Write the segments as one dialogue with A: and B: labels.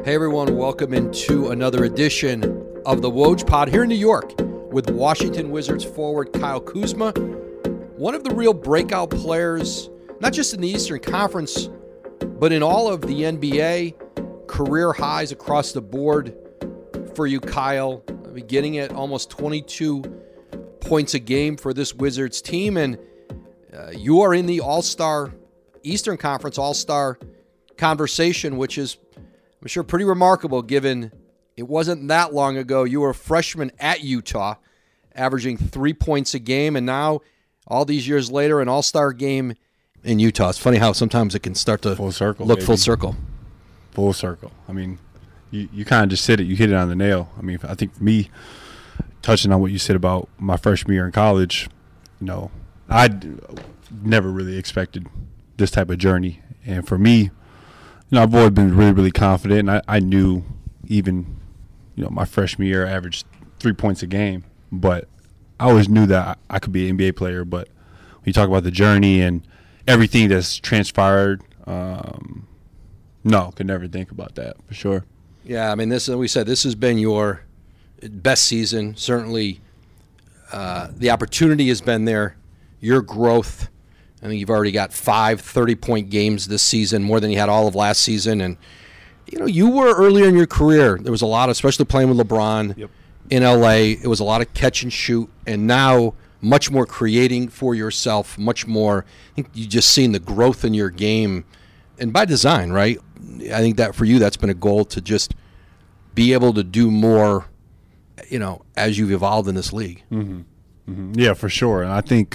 A: Hey everyone, welcome into another edition of the Woj Pod here in New York with Washington Wizards forward Kyle Kuzma, one of the real breakout players, not just in the Eastern Conference, but in all of the NBA, career highs across the board for you, Kyle, beginning at almost 22 points a game for this Wizards team, and you are in the All-Star, Eastern Conference All-Star conversation, which is, I'm sure, pretty remarkable given it wasn't that long ago. You were a freshman at Utah, averaging 3 points a game, and now, all these years later, an all-star game in Utah. It's funny how sometimes it can start to
B: full circle,
A: look
B: baby.
A: Full circle.
B: Full circle. I mean, you kind of just said it. You hit it on the nail. I mean, I think for me, touching on what you said about my freshman year in college, I never really expected this type of journey. And for me, I've always been really, really confident. And I knew even, my freshman year I averaged 3 points a game. But I always knew that I could be an NBA player. But when you talk about the journey and everything that's transpired, no, could never think about that for sure.
A: Yeah, I mean, this has been your best season. Certainly the opportunity has been there. Your growth, I think you've already got 5 30-point games this season, more than you had all of last season. And, you were earlier in your career. There was a lot, especially playing with LeBron in L.A., it was a lot of catch and shoot. And now much more creating for yourself, much more. I think you just seen the growth in your game. And by design, right? I think that for you, that's been a goal to just be able to do more, as you've evolved in this league.
B: Mm-hmm. Mm-hmm. Yeah, for sure. And I think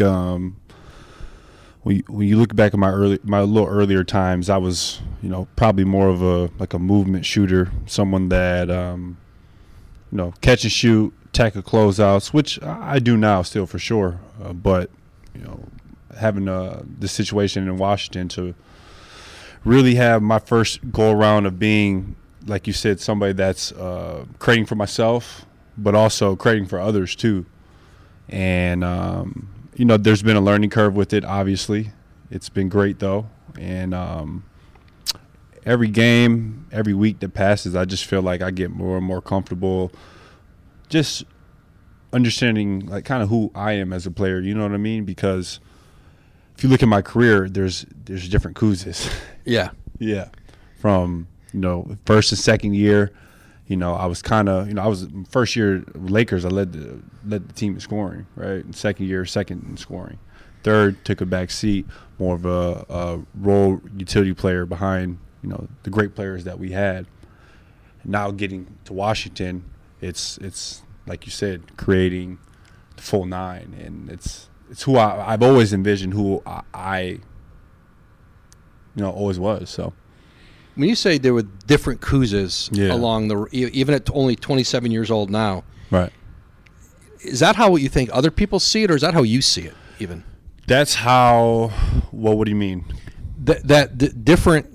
B: when you look back at my little earlier times, I was, probably more of a movement shooter, someone that, catch and shoot, tackle closeouts, which I do now still for sure. But, having this situation in Washington to really have my first go around of being, like you said, somebody that's creating for myself, but also creating for others too. And, there's been a learning curve with it, obviously. It's been great, though. And every game, every week that passes, I just feel like I get more and more comfortable just understanding, like, kind of who I am as a player, you know what I mean? Because if you look at my career, there's different Kuzes.
A: Yeah.
B: Yeah. From, first and second year, I was kind of, I was first year Lakers, I led the team in scoring, right? And second year, second in scoring. Third, took a back seat, more of a role utility player behind, the great players that we had. Now getting to Washington, it's like you said, creating the full nine, and it's who I've always envisioned, who I always was. So.
A: When you say there were different Kuzes along even at only 27 years old now,
B: right?
A: Is that how you think other people see it, or is that how you see it? Even
B: that's how. Well, what do you mean?
A: That different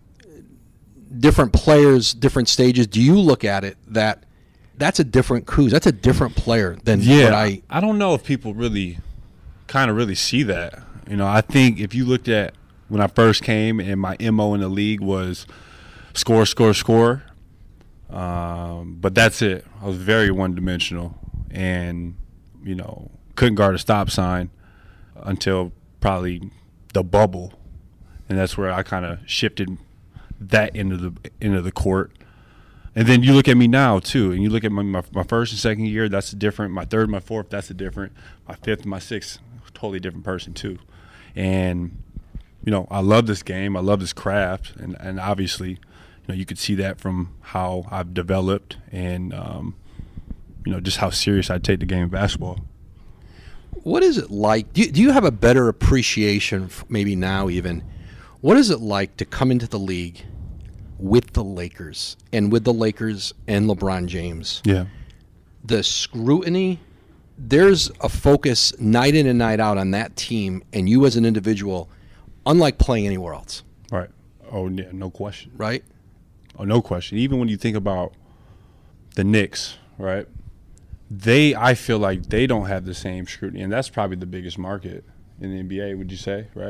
A: players, different stages. Do you look at it that's a different Kuz? That's a different player than what I
B: don't know if people really see that. I think if you looked at when I first came and my MO in the league was score. But that's it. I was very one-dimensional and, couldn't guard a stop sign until probably the bubble. And that's where I kind of shifted that into the court. And then you look at me now, too, and you look at my first and second year, that's different. My third, my fourth, that's different. My fifth, my sixth, totally different person, too. And I love this game. I love this craft. And obviously, you could see that from how I've developed and, just how serious I take the game of basketball.
A: What is it like? Do you have a better appreciation, maybe now even, what is it like to come into the league with the Lakers and LeBron James?
B: Yeah.
A: The scrutiny, there's a focus night in and night out on that team and you as an individual, unlike playing anywhere else.
B: Right. Oh, yeah, no question.
A: Right?
B: Oh, no question. Even when you think about the Knicks, right, I feel like they don't have the same scrutiny, and that's probably the biggest market in the NBA, would you say, right?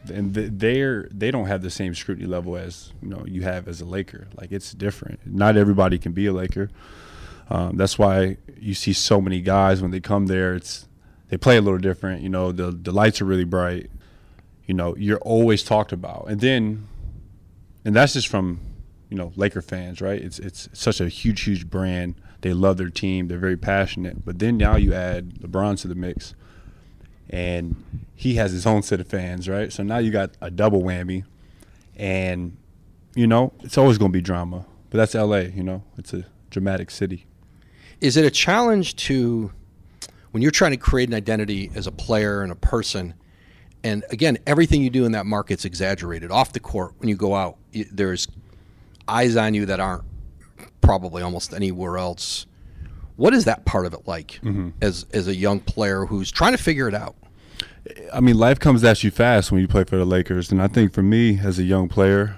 B: and they don't have the same scrutiny level as you have as a Laker. Like, it's different. Not everybody can be a Laker. That's why you see so many guys when they come there. They play a little different. The lights are really bright. You're always talked about, and that's just from Laker fans, right? It's such a huge brand. They love their team. They're very passionate. But then now you add LeBron to the mix, and he has his own set of fans, right? So now you got a double whammy, and it's always going to be drama. But that's LA. It's a dramatic city.
A: Is it a challenge to, when you're trying to create an identity as a player and a person, and again, everything you do in that market's exaggerated off the court? When you go out, there's eyes on you that aren't probably almost anywhere else. What is that part of it like as a young player who's trying to figure it out?
B: I mean, life comes at you fast when you play for the Lakers, and I think for me as a young player,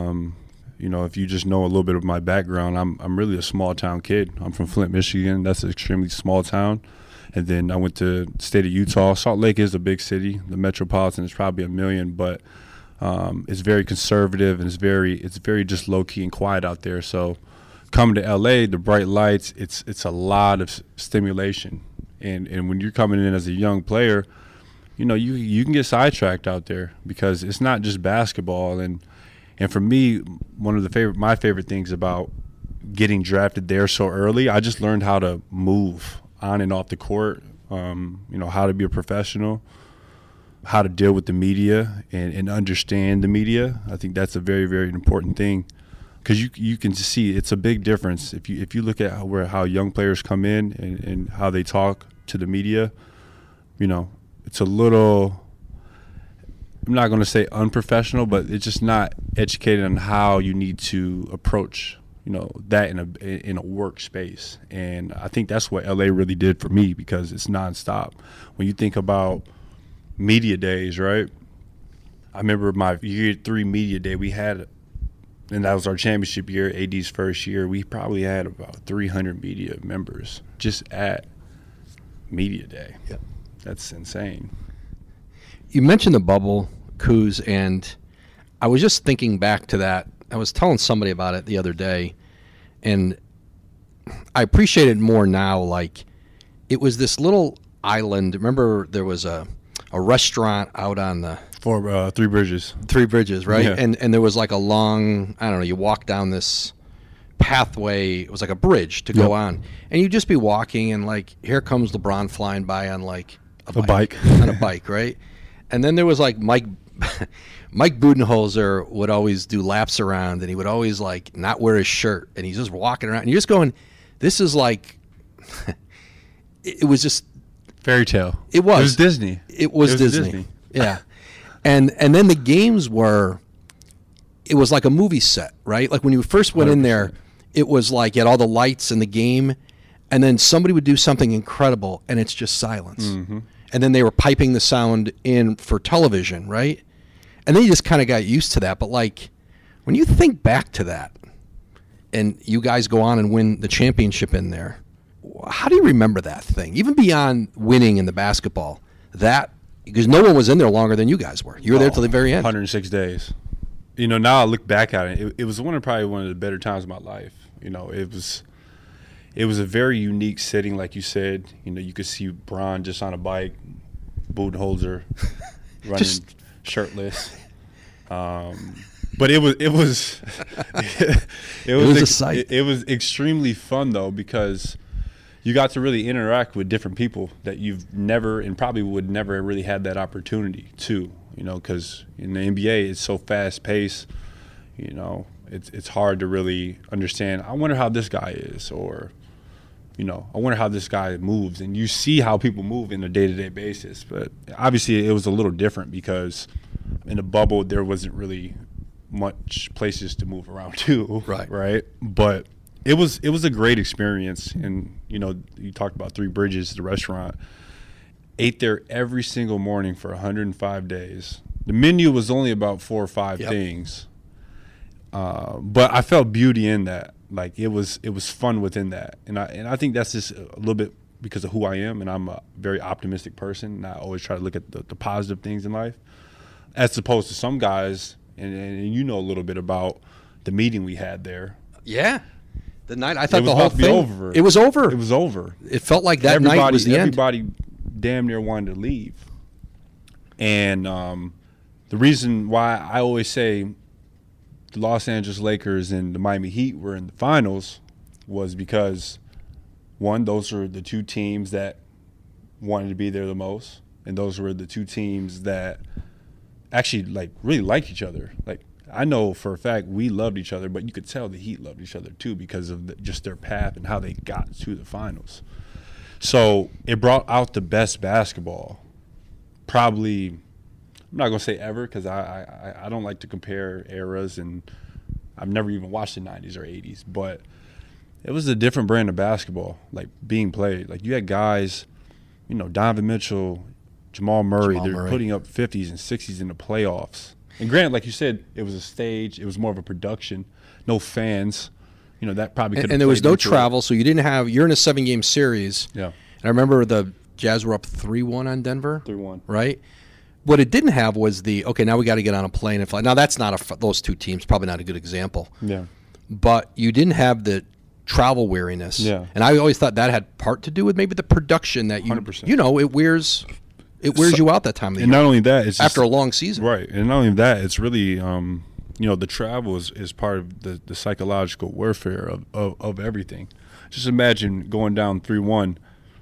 B: if you just know a little bit of my background, I'm really a small town kid. I'm from Flint, Michigan. That's an extremely small town. And then I went to the state of Utah. Salt Lake is a big city. The metropolitan is probably 1 million, but it's very conservative, and it's very just low key and quiet out there. So coming to LA, the bright lights, it's a lot of stimulation. And when you're coming in as a young player, you can get sidetracked out there because it's not just basketball. And for me, one of my favorite things about getting drafted there so early, I just learned how to move on and off the court, how to be a professional, how to deal with the media and understand the media. I think that's a very, very important thing, because you can see it's a big difference if you look at how young players come in and how they talk to the media. It's a little, I'm not going to say unprofessional, but it's just not educated on how you need to approach that in a workspace. And I think that's what LA really did for me, because it's nonstop. When you think about media days, right? I remember my year 3 media day we had, and that was our championship year, AD's first year. We probably had about 300 media members just at media day.
A: Yep.
B: That's insane.
A: You mentioned the bubble, Kuz, and I was just thinking back to that. I was telling somebody about it the other day, and I appreciate it more now. Like, it was this little island. Remember, there was a restaurant out on the
B: Three Bridges.
A: Three Bridges, right?
B: Yeah.
A: And there was like a long, I don't know, you walk down this pathway. It was like a bridge to go on, and you'd just be walking, and like, here comes LeBron flying by on like a bike on a bike, right? And then there was like Mike Budenholzer would always do laps around, and he would always like not wear his shirt, and he's just walking around, and you're just going, this is like, it was just
B: fairy tale.
A: It was
B: Disney.
A: It was Disney. Yeah. And then the games it was like a movie set, right? Like when you first went 100%. In there, it was like you had all the lights in the game, and then somebody would do something incredible, and it's just silence. Mm-hmm. And then they were piping the sound in for television, right? And then you just kind of got used to that. But like, when you think back to that, and you guys go on and win the championship in there, how do you remember that thing? Even beyond winning in the basketball, because no one was in there longer than you guys were. You were there till the very end.
B: 106 days. Now I look back at it. It was probably one of the better times of my life. It was a very unique setting, like you said. You could see Bron just on a bike, Budenholzer running shirtless. But it was
A: a sight.
B: It was extremely fun though, because you got to really interact with different people that you've never and probably would never really had that opportunity to. Because in the NBA it's so fast paced. It's hard to really understand. I wonder how this guy is, or I wonder how this guy moves. And you see how people move in a day-to-day basis. But obviously it was a little different because in the bubble there wasn't really much places to move around to. Right. But it was a great experience. And, you talked about Three Bridges, the restaurant. Ate there every single morning for 105 days. The menu was only about 4 or 5 things. But I felt beauty in that. Like, it was fun within that. And I think that's just a little bit because of who I am, and I'm a very optimistic person, and I always try to look at the positive things in life. as opposed to some guys, and you know a little bit about the meeting we had there.
A: Yeah. The night, I thought
B: the
A: whole thing,
B: over.
A: It was over.
B: It was over.
A: It felt like that night was the end.
B: Everybody damn near wanted to leave. And the reason why I always say the Los Angeles Lakers and the Miami Heat were in the finals was because, one, those were the two teams that wanted to be there the most, and those were the two teams that actually really liked each other. Like, I know for a fact we loved each other, but you could tell the Heat loved each other too because of just their path and how they got to the finals. So it brought out the best basketball. Probably, I'm not going to say ever because I don't like to compare eras, and I've never even watched the 90s or 80s, but it was a different brand of basketball being played. Like, you had guys, Donovan Mitchell, Jamal Murray, they're putting up 50s and 60s in the playoffs. And granted, like you said, it was a stage. It was more of a production. No fans. That probably could have.
A: And there was no travel, so you're in a 7-game series.
B: Yeah.
A: And I remember the Jazz were up 3-1 on Denver.
B: 3-1.
A: Right? What it didn't have was now we got to get on a plane and fly. Now, that's not those two teams, probably not a good example.
B: Yeah.
A: But you didn't have the travel weariness.
B: Yeah.
A: And I always thought that had part to do with maybe the production that
B: 100%.
A: It wears you out that time of the year.
B: And not only that, it's
A: after a long season.
B: Right. And not only that, it's really the travel is part of the psychological warfare of everything. Just imagine going down 3-1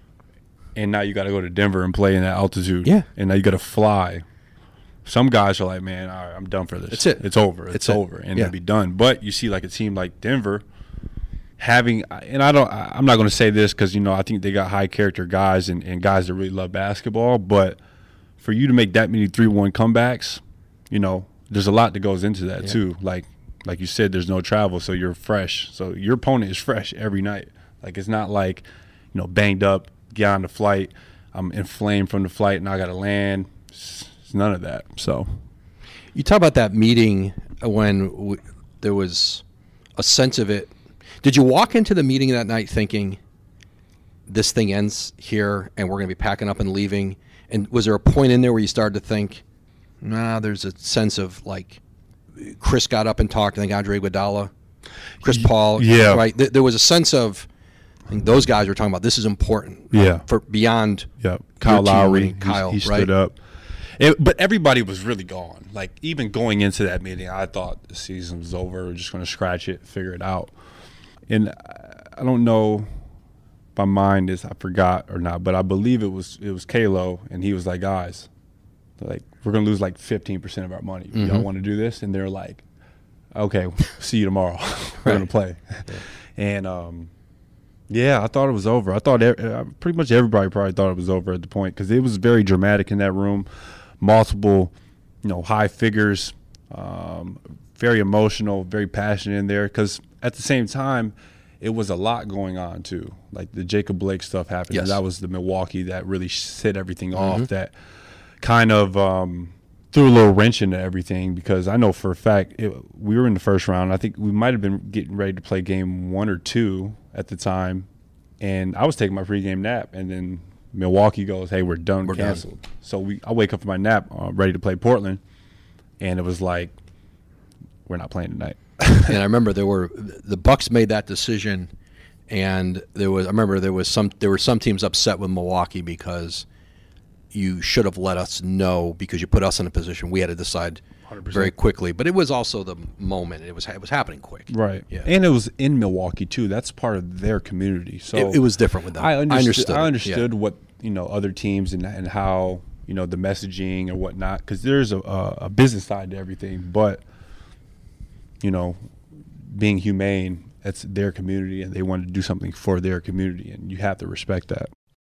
B: and now you got to go to Denver and play in that altitude.
A: Yeah.
B: And now you got to fly. Some guys are like, man, all right, I'm done for this.
A: That's it.
B: It's over. It's over. And it'll be done. But you see a team like Denver having, and I'm not going to say this because, I think they got high character guys and guys that really love basketball. But for you to make that many 3-1 comebacks, there's a lot that goes into that too. Like you said, there's no travel, so you're fresh. So your opponent is fresh every night. It's not banged up, get on the flight, I'm inflamed from the flight, and I got to land. It's none of that. So
A: you talk about that meeting when there was a sense of it. Did you walk into the meeting that night thinking this thing ends here and we're going to be packing up and leaving? And was there a point in there where you started to think, there's a sense of Chris got up and talked, I think Andre Iguodala, Chris Paul.
B: Yeah.
A: Right? There was a sense of, I think those guys were talking about this is important. For beyond.
B: Yeah. Kyle Lowry.
A: Kyle,
B: he stood up. But everybody was really gone. Even going into that meeting, I thought the season was over. We're just going to scratch it, figure it out. And I don't know if my mind I forgot or not, but I believe it was Kalo, and he was like, guys, we're going to lose 15% of our money. Mm-hmm. Y'all want to do this? And they're like, okay, see you tomorrow. We're going to play. Yeah. And, I thought it was over. I thought pretty much everybody probably thought it was over at the point because it was very dramatic in that room. Multiple, high figures, very emotional, very passionate in there because at the same time, it was a lot going on too. The Jacob Blake stuff happened.
A: Yes.
B: That was the Milwaukee that really set everything off. That kind of threw a little wrench into everything because I know for a fact we were in the first round. I think we might have been getting ready to play game 1 or 2 at the time, and I was taking my pregame nap, and then Milwaukee goes, "Hey, we're done, canceled." So I wake up from my nap, ready to play Portland, and it was we're not playing tonight.
A: And I remember the Bucks made that decision, and there were some teams upset with Milwaukee because you should have let us know because you put us in a position we had to decide 100%. Very quickly. But it was also the moment. It was happening quick.
B: Right.
A: Yeah.
B: And it was in Milwaukee too. That's part of their community. So
A: it was different with them. I understood
B: what other teams and how the messaging and whatnot because there's a business side to everything. But being humane, that's their community, and they wanted to do something for their community, and you have to respect that.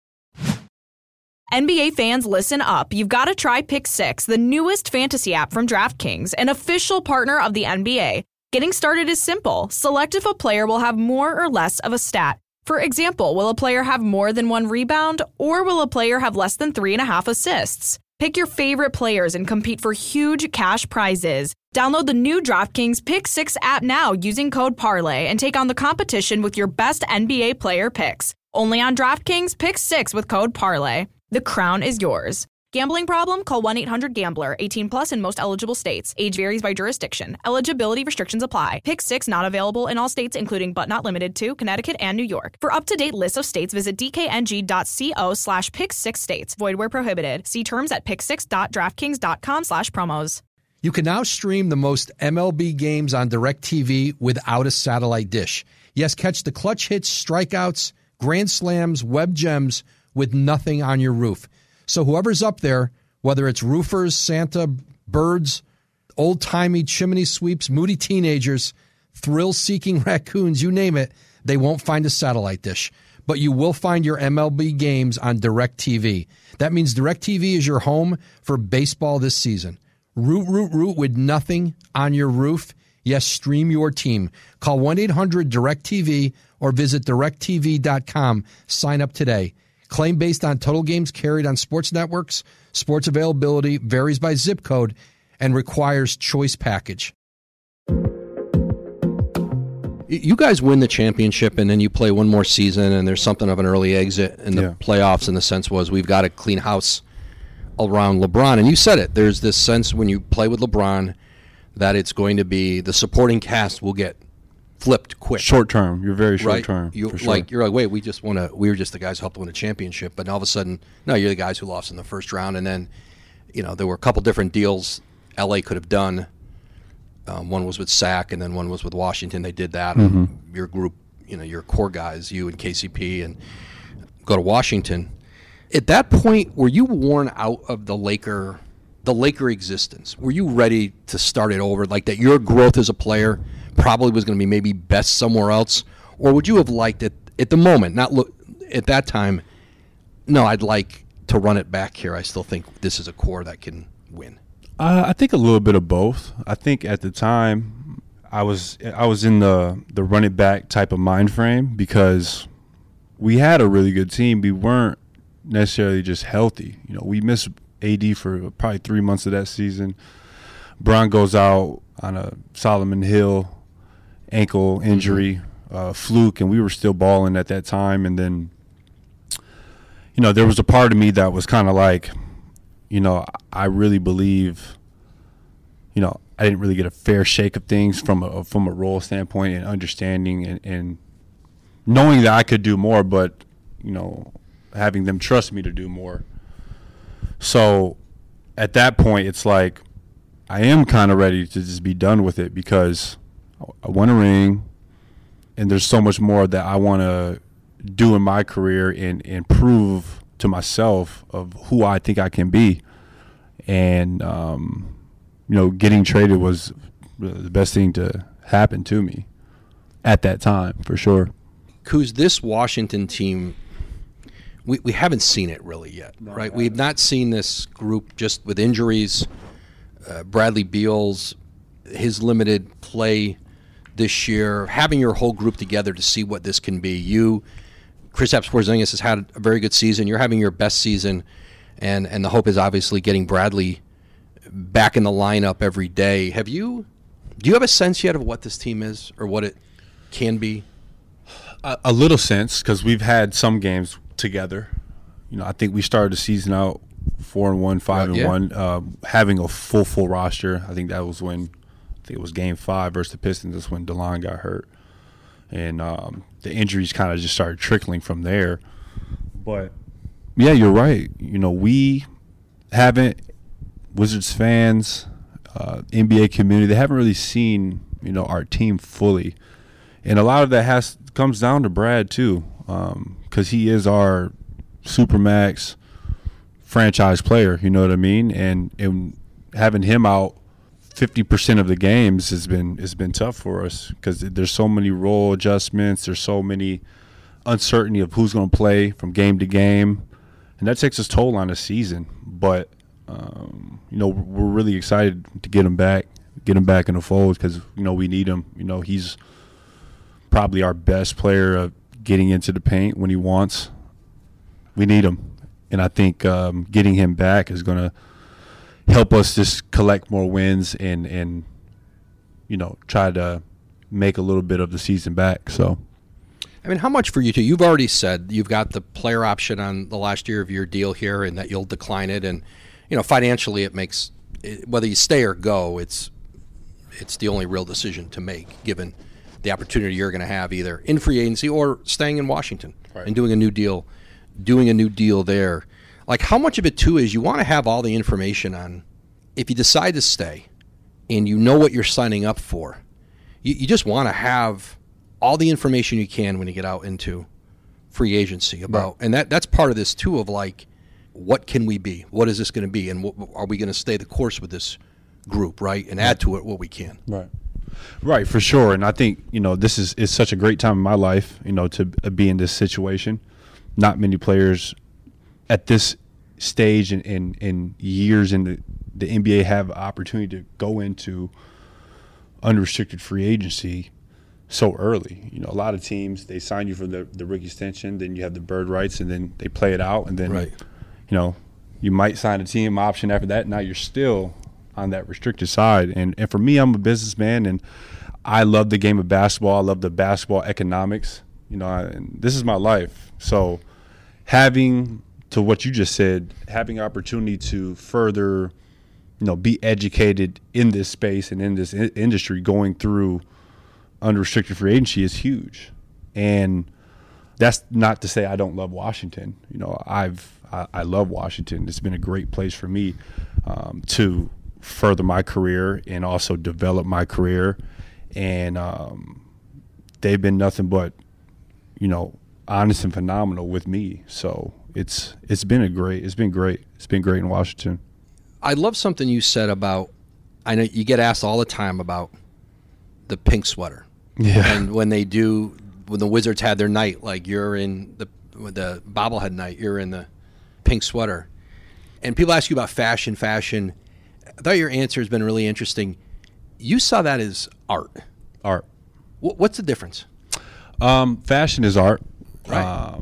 C: NBA fans, listen up. You've got to try Pick 6, the newest fantasy app from DraftKings, an official partner of the NBA. Getting started is simple. Select if a player will have more or less of a stat. For example, will a player have more than 1 rebound, or will a player have less than 3.5 assists? Pick your favorite players and compete for huge cash prizes. Download the new DraftKings Pick 6 app now using code PARLAY and take on the competition with your best NBA player picks. Only on DraftKings Pick 6 with code PARLAY. The crown is yours. Gambling problem? Call 1-800-GAMBLER. 18 plus in most eligible states. Age varies by jurisdiction. Eligibility restrictions apply. Pick 6 not available in all states, including but not limited to Connecticut and New York. For up-to-date lists of states, visit dkng.co/pick6states. Void where prohibited. See terms at pick6.draftkings.com/promos.
A: You can now stream the most MLB games on DirecTV without a satellite dish. Yes, catch the clutch hits, strikeouts, grand slams, web gems with nothing on your roof. So whoever's up there, whether it's roofers, Santa, birds, old-timey chimney sweeps, moody teenagers, thrill-seeking raccoons, you name it, they won't find a satellite dish. But you will find your MLB games on DirecTV. That means DirecTV is your home for baseball this season. Root with nothing on your roof. Yes, stream your team. Call 1-800-DIRECTV or visit directtv.com. Sign up today. Claim based on total games carried on sports networks. Sports availability varies by zip code and requires choice package. You guys win the championship, and then you play one more season, and there's something of an early exit in the playoffs, and the sense was we've got to clean house around LeBron. And you said it. There's this sense when you play with LeBron that it's going to be the supporting cast will get flipped quick.
B: Short term. You're very short term.
A: Right? You're like, wait, we were just the guys who helped win a championship, but all of a sudden, no, you're the guys who lost in the first round. And then, there were a couple different deals LA could have done. One was with SAC, and then one was with Washington. They did that.
B: Mm-hmm.
A: Your group, your core guys, you and KCP, and go to Washington. At that point, were you worn out of the Laker existence? Were you ready to start it over, like that your growth as a player probably was going to be maybe best somewhere else? Or would you have liked it at the moment, not look at that time, no, I'd like to run it back here. I still think this is a core that can win.
B: I think a little bit of both. I think at the time I was in the run it back type of mind frame because we had a really good team. We weren't necessarily just healthy. We missed AD for probably 3 months of that season. Bron goes out on a Solomon Hill ankle injury, fluke, and we were still balling at that time. And then, there was a part of me that was kind of like, I really believe, I didn't really get a fair shake of things from a role standpoint and understanding and knowing that I could do more, but, having them trust me to do more. So at that point, it's like I am kind of ready to just be done with it because I won a ring and there's so much more that I want to do in my career and prove to myself of who I think I can be. And, getting traded was the best thing to happen to me at that time, for sure.
A: Kuz, this Washington team, we haven't seen it really yet, right? We've not seen this group just with injuries. Bradley Beal's, his limited play this year, having your whole group together to see what this can be. Kristaps Porzingis has had a very good season. You're having your best season, and the hope is obviously getting Bradley back in the lineup every day. Do you have a sense yet of what this team is or what it can be?
B: A little sense, because we've had some games together. I think we started the season out 4-1, 5-1, having a full roster. I think that was when it was Game 5 versus the Pistons. That's when DeLon got hurt, and the injuries kind of just started trickling from there. But yeah, you're right. We haven't, Wizards fans, NBA community, they haven't really seen our team fully, and a lot of that comes down to Brad too, because he is our supermax franchise player. You know what I mean? And having him out 50% of the games has been tough for us because there's so many role adjustments. There's so many uncertainty of who's going to play from game to game, and that takes its toll on the season. But we're really excited to get him back in the fold because we need him. He's probably our best player of getting into the paint when he wants. We need him, and I think getting him back is going to help us just collect more wins and try to make a little bit of the season back. So,
A: I mean, how much for you two? You've already said you've got the player option on the last year of your deal here and that you'll decline it. And financially it makes whether you stay or go, it's the only real decision to make, given the opportunity you're going to have either in free agency or staying in Washington and doing a new deal there. Like, how much of it too is you want to have all the information on, if you decide to stay and you know what you're signing up for, you just want to have all the information you can when you get out into free agency about, and that's part of this too, of like, what can we be? What is this going to be? And are we going to stay the course with this group, right? And add to it what we can.
B: Right, for sure. And I think, this is such a great time in my life, to be in this situation. Not many players at this stage in years in the NBA have an opportunity to go into unrestricted free agency so early. A lot of teams, they sign you for the rookie extension, then you have the bird rights, and then they play it out, and then you might sign a team option after that. Now you're still on that restricted side. And for me, I'm a businessman, and I love the game of basketball. I love the basketball economics. And this is my life. So having, to what you just said, having opportunity to further, be educated in this space and in this industry, going through unrestricted free agency is huge. And that's not to say I don't love Washington. I love Washington. It's been a great place for me to further my career and also develop my career. And they've been nothing but, honest and phenomenal with me. So it's been great. It's been great in Washington.
A: I love something you said about, I know you get asked all the time about the pink sweater.
B: Yeah.
A: And when the Wizards had their night, like you're in the bobblehead night, you're in the pink sweater. And people ask you about fashion. I thought your answer has been really interesting. You saw that as art. What's the difference?
B: Fashion is art.
A: Right.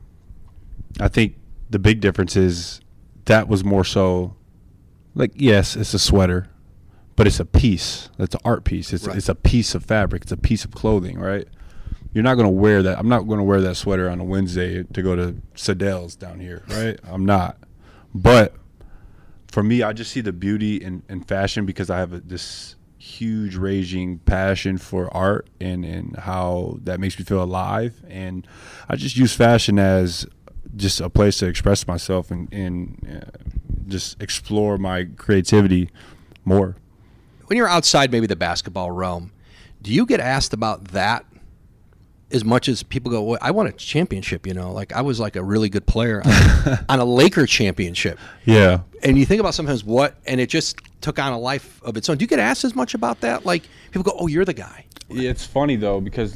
B: I think the big difference is that was more so like, yes, it's a sweater, but it's a piece. It's an art piece. It's a piece of fabric. It's a piece of clothing, right? You're not going to wear that. I'm not going to wear that sweater on a Wednesday to go to Sadel's down here, right? I'm not. But for me, I just see the beauty in fashion because I have this huge raging passion for art and how that makes me feel alive. And I just use fashion as just a place to express myself and just explore my creativity more.
A: When you're outside maybe the basketball realm, do you get asked about that as much as people go, well, I won a championship, like I was like a really good player on a Laker championship.
B: Yeah.
A: And you think about sometimes and it just took on a life of its own. Do you get asked as much about that? Like people go, oh, you're the guy.
B: Yeah, it's funny though, because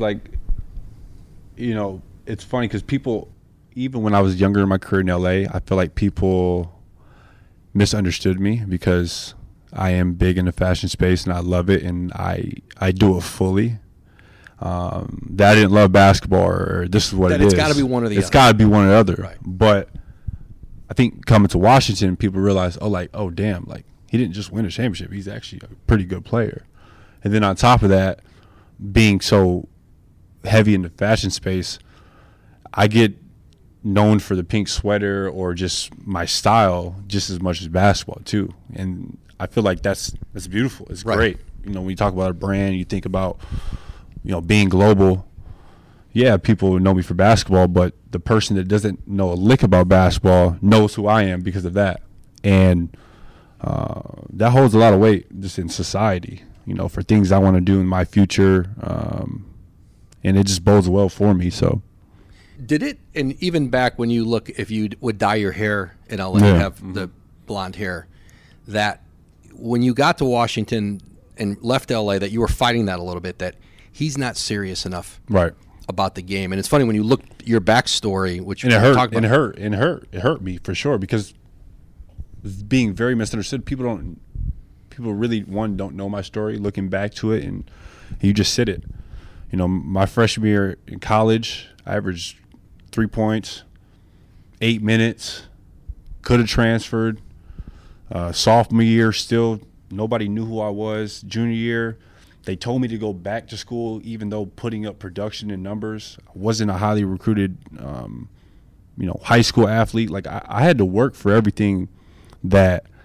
B: it's funny because people, even when I was younger in my career in LA, I feel like people misunderstood me because I am big in the fashion space and I love it and I do it fully. That I didn't love basketball or this is what it is.
A: It's got to be one or the other.
B: It's got to be one or the other.
A: Right.
B: But I think coming to Washington, people realize, oh, damn, like he didn't just win a championship. He's actually a pretty good player. And then on top of that, being so heavy in the fashion space, I get known for the pink sweater or just my style just as much as basketball too. And I feel like that's beautiful. It's great. When you talk about a brand, you think about being global. Yeah, people know me for basketball, but the person that doesn't know a lick about basketball knows who I am because of that. And that holds a lot of weight just in society, for things I want to do in my future. And it just bodes well for me. So
A: did it, and even back when you look, if you would dye your hair in LA, you have the blonde hair, that when you got to Washington and left LA, that you were fighting that a little bit, that he's not serious enough about the game. And it's funny when you look your backstory, which
B: and it hurt, it hurt me for sure because being very misunderstood. People really don't know my story. Looking back to it, and you just sit it. My freshman year in college, I averaged 3 points, 8 minutes. Could have transferred. Sophomore year, still nobody knew who I was. Junior year, they told me to go back to school, even though putting up production and numbers. I wasn't a highly recruited, high school athlete. Like I had to work for everything that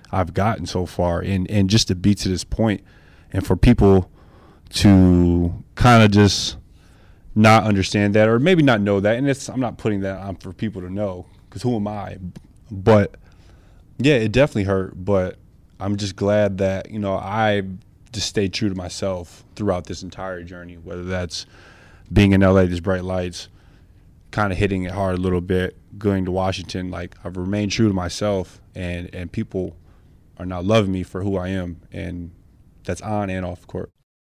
B: I've gotten so far, and just to be to this point, and for people to kind of just not understand that, or maybe not know that, and I'm not putting that on for people to know, because who am I? But yeah, it definitely hurt, but I'm just glad that, I just stayed true to myself throughout this entire journey, whether that's being in LA, these bright lights, kind of hitting it hard a little bit, going to Washington. Like, I've remained true to myself, and people are now loving me for who I am, and that's on and off the court.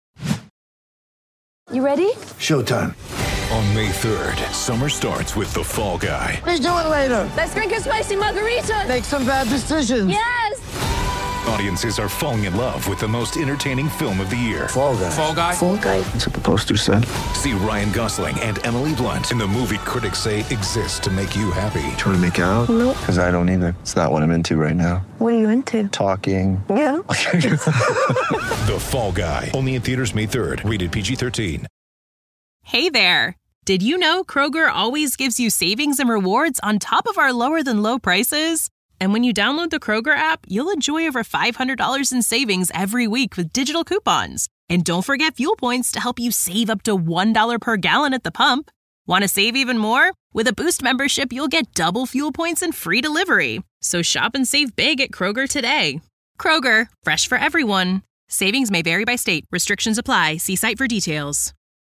D: You ready?
E: Showtime.
F: On May 3rd, summer starts with The Fall Guy.
E: Let's do it later.
D: Let's drink a spicy margarita.
E: Make some bad decisions.
D: Yes!
F: Audiences are falling in love with the most entertaining film of the year.
E: Fall Guy.
F: Fall Guy?
D: Fall guy.
E: That's what the poster said.
F: See Ryan Gosling and Emily Blunt in the movie critics say exists to make you happy.
E: Trying to make it out?
D: Nope.
E: Because I don't either. It's not what I'm into right now.
D: What are you into?
E: Talking.
D: Yeah.
F: The Fall Guy. Only in theaters May 3rd. Rated PG-13.
G: Hey there. Did you know Kroger always gives you savings and rewards on top of our lower than low prices? And when you download the Kroger app, you'll enjoy over $500 in savings every week with digital coupons. And don't forget fuel points to help you save up to $1 per gallon at the pump. Want to save even more? With a Boost membership, you'll get double fuel points and free delivery. So shop and save big at Kroger today. Kroger, fresh for everyone. Savings may vary by state. Restrictions apply. See site for details.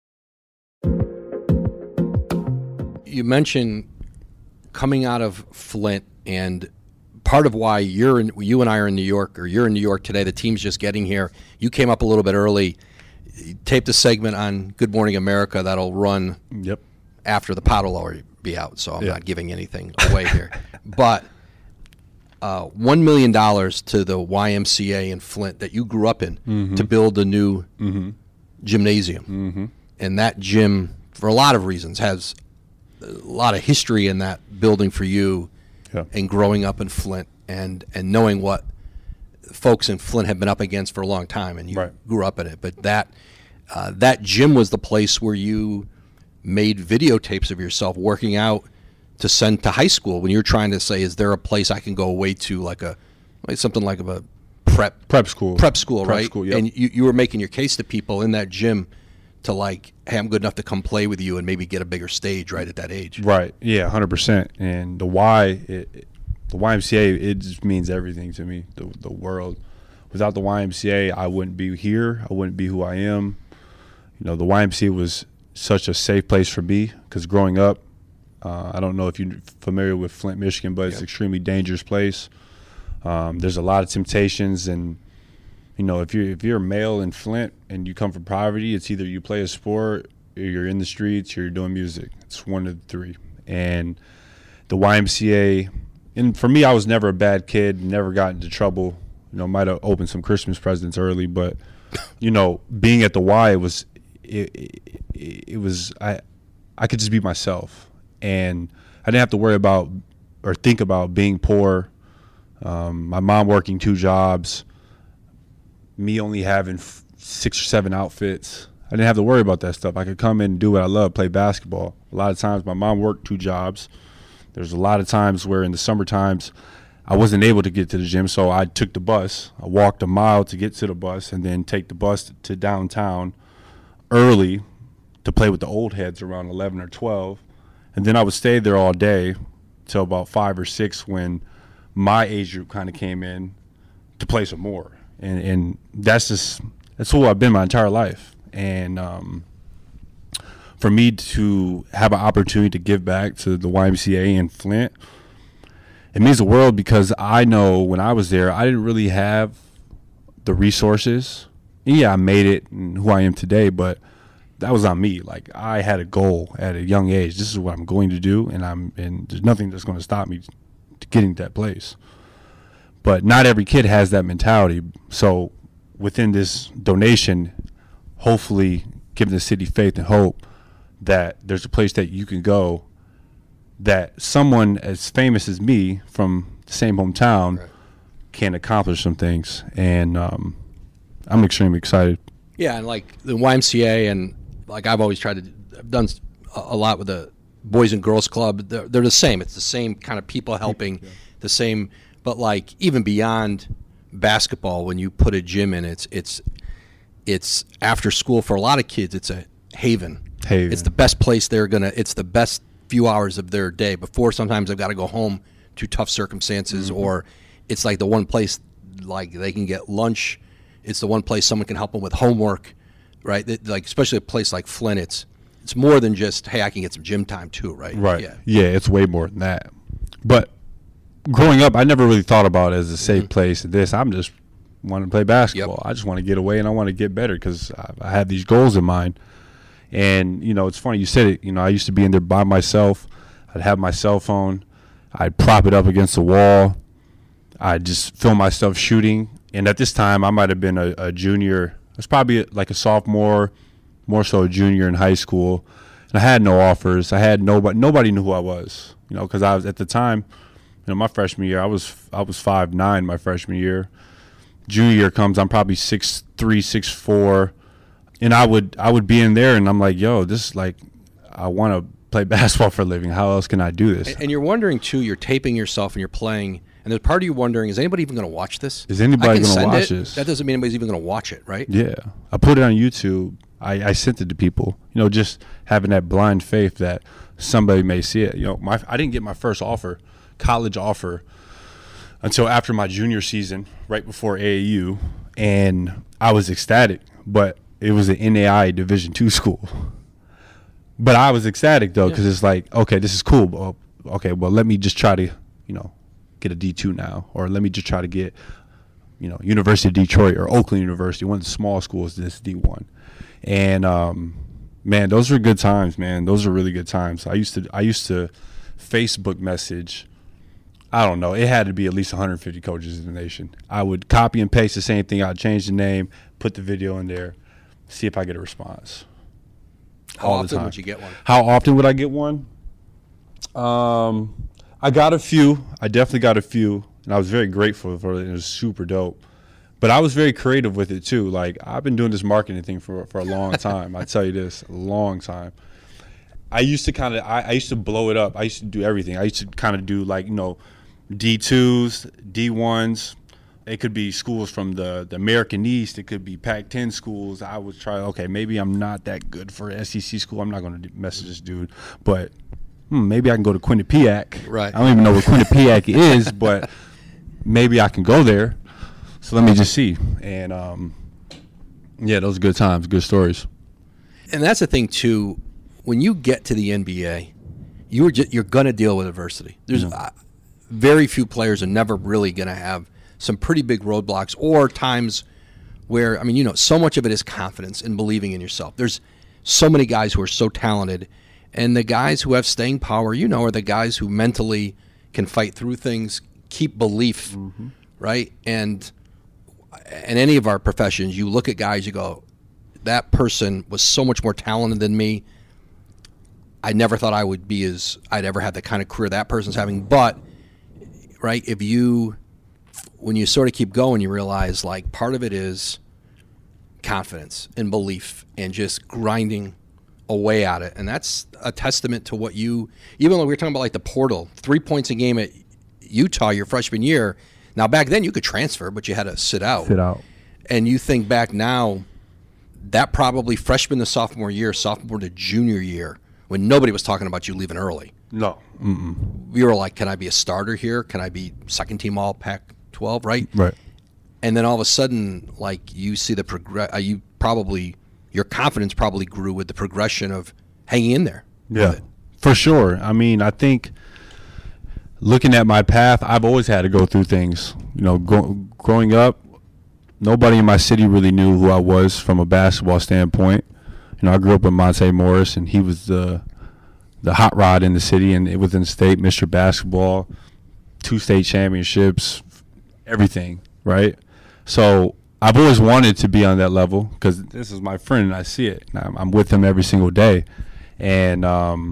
A: You mentioned coming out of Flint, and part of why you and I are in New York, or you're in New York today, the team's just getting here. You came up a little bit early. You taped a segment on Good Morning America that'll run after the pod will already be out, so I'm not giving anything away here. But $1 million to the YMCA in Flint that you grew up in to build a new gymnasium. And that gym, for a lot of reasons, has a lot of history in that building for you, and growing up in Flint and knowing what folks in Flint have been up against for a long time, and you grew up in it. But that gym was the place where you made videotapes of yourself working out to send to high school when you're trying to say, is there a place I can go away to, like something like a prep school, right?
B: School, yep.
A: And you were making your case to people in that gym to, like, hey, I'm good enough to come play with you and maybe get a bigger stage right at that age.
B: Right. Yeah, 100%. And the YMCA, it just means everything to me, the world. Without the YMCA, I wouldn't be here. I wouldn't be who I am. The YMCA was such a safe place for me, because growing up, I don't know if you're familiar with Flint, Michigan, but it's an extremely dangerous place. There's a lot of temptations, and if you're a male in Flint and you come from poverty, it's either you play a sport, or you're in the streets, or you're doing music. It's one of the three. And the YMCA, and for me, I was never a bad kid, never got into trouble. Might have opened some Christmas presents early, but being at the Y, it was I could just be myself, and I didn't have to worry about or think about being poor. My mom working 2 jobs. Me only having 6 or 7 outfits. I didn't have to worry about that stuff. I could come in and do what I love, play basketball. A lot of times my mom worked 2 jobs. There's a lot of times where in the summer times I wasn't able to get to the gym, so I took the bus. I walked a mile to get to the bus and then take the bus to downtown early to play with the old heads around 11 or 12. And then I would stay there all day till about 5 or 6 when my age group kind of came in to play some more. And that's who I've been my entire life. And for me to have an opportunity to give back to the YMCA in Flint, it means the world, because I know when I was there, I didn't really have the resources. Yeah, I made it and who I am today, but that was on me. Like, I had a goal at a young age. This is what I'm going to do, and there's nothing that's going to stop me to getting to that place. But not every kid has that mentality. So within this donation, hopefully giving the city faith and hope that there's a place that you can go, that someone as famous as me from the same hometown can accomplish some things. And I'm extremely excited.
A: Yeah, and like the YMCA, and like I've done a lot with the Boys and Girls Club. They're the same. It's the same kind of people helping, the same But like even beyond basketball, when you put a gym in, it's after school for a lot of kids. It's a haven. It's the best place it's the best few hours of their day before sometimes they've got to go home to tough circumstances, or it's like the one place like they can get lunch. It's the one place someone can help them with homework, right? Like especially a place like Flint, it's more than just, hey, I can get some gym time too, right?
B: Right. Yeah, it's way more than that. But growing up, I never really thought about it as a safe place. I'm just wanting to play basketball. I just want to get away and I want to get better because I have these goals in mind. And, it's funny you said it. I used to be in there by myself. I'd have my cell phone. I'd prop it up against the wall. I'd just film myself shooting. And at this time, I might have been a junior. I was probably like a sophomore, more so a junior in high school. And I had no offers. I had nobody knew who I was, because I was at the time, my freshman year, I was 5'9" my freshman year. Junior year comes, I'm probably 6'3", 6'4", and I would be in there, and I'm like, yo, this is like, I want to play basketball for a living. How else can I do this?
A: And you're wondering too. You're taping yourself and you're playing, and there's part of you wondering, is anybody even going to watch this?
B: Is anybody going to watch this?
A: That doesn't mean anybody's even going to watch it, right?
B: Yeah, I put it on YouTube. I sent it to people. Just having that blind faith that somebody may see it. I didn't get my first college offer, until after my junior season, right before AAU, and I was ecstatic. But it was an NAI Division II school. But I was ecstatic though, because it's like, okay, this is cool. But, okay, well, let me just try to, get a D2 now, or let me just try to get, University of Detroit or Oakland University, one of the small schools, this D1. And man, those were good times, man. Those were really good times. I used to Facebook message. I don't know. It had to be at least 150 coaches in the nation. I would copy and paste the same thing. I'd change the name, put the video in there, see if I get a response.
A: How often would you get one?
B: How often would I get one? I got a few. I definitely got a few, and I was very grateful for it. It was super dope. But I was very creative with it too. Like, I've been doing this marketing thing for a long time. I tell you this, a long time. I used to I used to blow it up. I used to do everything. I used to kind of do like, D2s, D1s. It could be schools from the American East. It could be Pac-10 schools. I would try, okay, maybe I'm not that good for an SEC school. I'm not going to message this dude. But maybe I can go to Quinnipiac.
A: Right.
B: I don't even know what Quinnipiac is, but maybe I can go there. So let me just see. And, yeah, those are good times, good stories.
A: And that's the thing, too. When you get to the NBA, you're going to deal with adversity. There's very few players are never really going to have some pretty big roadblocks or times where, so much of it is confidence and believing in yourself. There's so many guys who are so talented, and the guys who have staying power, are the guys who mentally can fight through things, keep belief, right? And in any of our professions, you look at guys, you go, that person was so much more talented than me. I never thought I'd ever have the kind of career that person's having. But, right, when you sort of keep going, you realize, like, part of it is confidence and belief and just grinding away at it. And that's a testament to what even though we were talking about, like, the portal, 3 points a game at Utah your freshman year. Now, back then you could transfer, but you had to sit out. And you think back now, that probably freshman to sophomore to junior year, when nobody was talking about you leaving early.
B: No.
A: You were like, can I be a starter here? Can I be second team all Pac-12, right?
B: Right.
A: And then all of a sudden, like, you see the your confidence probably grew with the progression of hanging in there.
B: Yeah, for sure. I think looking at my path, I've always had to go through things. Growing up, nobody in my city really knew who I was from a basketball standpoint. I grew up with Monte Morris, and he was the hot rod in the city and within the state, Mr. Basketball, 2 state championships, everything, right? So I've always wanted to be on that level because this is my friend and I see it. And I'm with him every single day. And,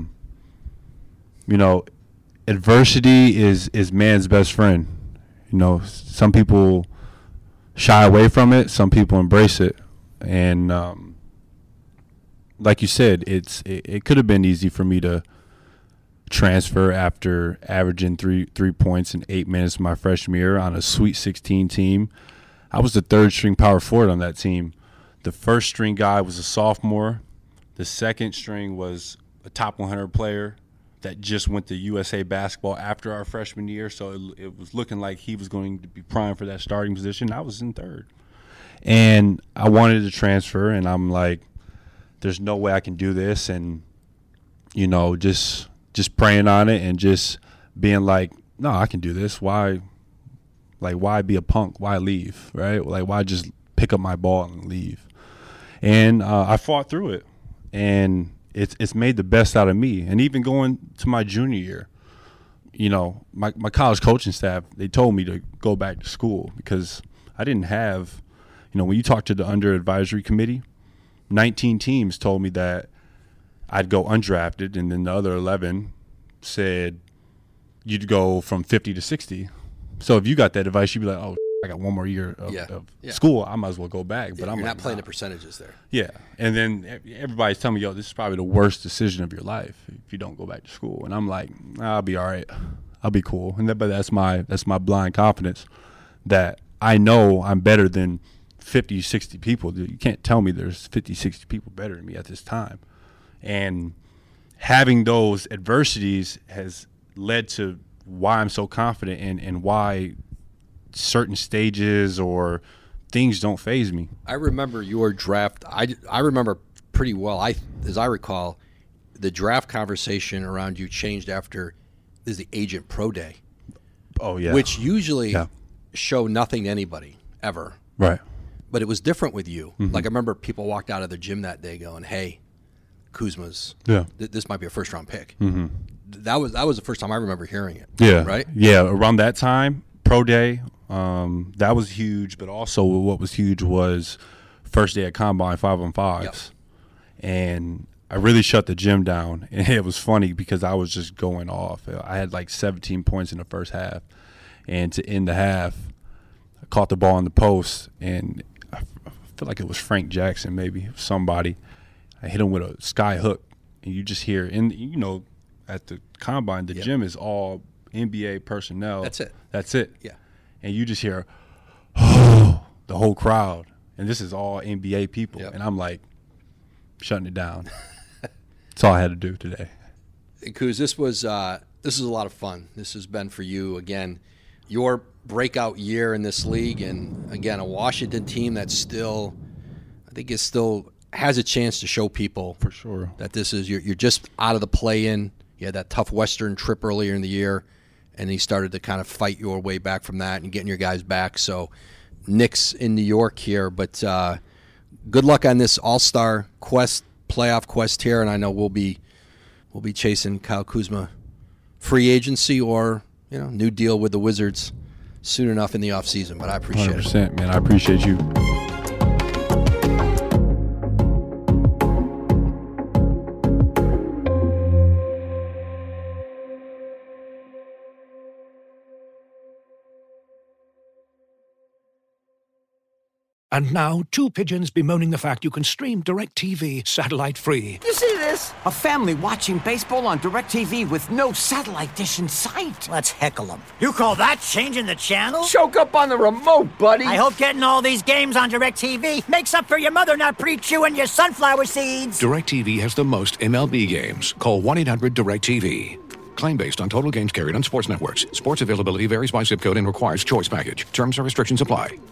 B: adversity is man's best friend. Some people shy away from it. Some people embrace it. And like you said, it could have been easy for me to transfer after averaging three points in 8 minutes my freshman year on a Sweet 16 team. I was the third string power forward on that team. The first string guy was a sophomore. The second string was a top 100 player that just went to USA basketball after our freshman year, so it was looking like he was going to be primed for that starting position. I was in third. And I wanted to transfer, and I'm like, there's no way I can do this. And, you know, just praying on it and just being like, no, I can do this. Why be a punk? Why leave, right? Like, why just pick up my ball and leave? And I fought through it, and it's made the best out of me. And even going to my junior year, you know, my college coaching staff, they told me to go back to school because I didn't have, you know, when you talk to the under advisory committee, 19 teams told me that I'd go undrafted, and then the other 11 said you'd go from 50 to 60. So if you got that advice, you'd be like, oh, I got one more year of school. I might as well go back. But I'm
A: you're
B: like,
A: not playing the percentages there.
B: Yeah. And then everybody's telling me, yo, this is probably the worst decision of your life if you don't go back to school. And I'm like, I'll be all right. I'll be cool. And but that's my blind confidence that I know I'm better than 50, 60 people. You can't tell me there's 50, 60 people better than me at this time. And having those adversities has led to why I'm so confident and why certain stages or things don't faze me.
A: I remember your draft. I remember pretty well. As I recall, the draft conversation around you changed after the Agent Pro Day.
B: Oh, yeah.
A: Which usually show nothing to anybody, ever.
B: Right.
A: But it was different with you. Mm-hmm. Like, I remember people walked out of the gym that day going, hey, Kuzma's, this might be a first-round pick. Mm-hmm. That was the first time I remember hearing it.
B: Yeah.
A: Right?
B: Yeah, around that time, Pro Day, that was huge. But also what was huge was first day at Combine 5-on-5s. Yep. And I really shut the gym down. And it was funny because I was just going off. I had like 17 points in the first half. And to end the half, I caught the ball in the post, and I feel like it was Frank Jackson, maybe somebody. I hit him with a sky hook, and you just hear, at the Combine, the gym is all NBA personnel. That's it. Yeah. And you just hear, oh, the whole crowd. And this is all NBA people. Yep. And I'm like, shutting it down. That's all I had to do today.
A: Kuz, this is a lot of fun. This has been for you, again, your breakout year in this league. And, again, a Washington team that still has a chance to show people
B: for sure
A: that this is you're just out of the play-in. You had that tough Western trip earlier in the year, and he started to kind of fight your way back from that and getting your guys back. So Knicks in New York here, but good luck on this All-Star quest, playoff quest here, and I know we'll be chasing Kyle Kuzma free agency or new deal with the Wizards soon enough in the offseason. But I appreciate
B: 100%, man. I appreciate you.
H: And now, two pigeons bemoaning the fact you can stream DirecTV satellite-free.
I: You see this? A family watching baseball on DirecTV with no satellite dish in sight.
J: Let's heckle them.
K: You call that changing the channel?
I: Choke up on the remote, buddy.
K: I hope getting all these games on DirecTV makes up for your mother not pre-chewing your sunflower seeds.
H: DirecTV has the most MLB games. Call 1-800-DirecTV. Claim based on total games carried on sports networks. Sports availability varies by zip code and requires choice package. Terms and restrictions apply.